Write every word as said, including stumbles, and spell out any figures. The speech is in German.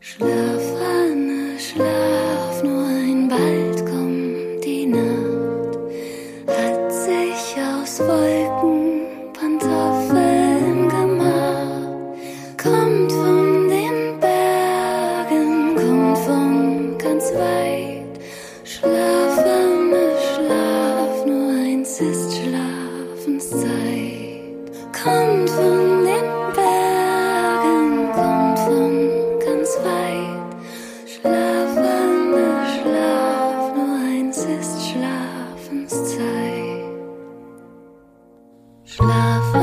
Schlaf, Anne, schlaf, nur ein bald kommt die Nacht, hat sich aus Wolken Pantoffeln gemacht, kommt von den Bergen, kommt von ganz weit. Schlaf, Anne, schlaf, nur eins ist Schlafenszeit, kommt von den Bergen, kommt von ganz weit. Schlaf, Anne, schlaf, nur eins ist Schlafenszeit. Schlaf,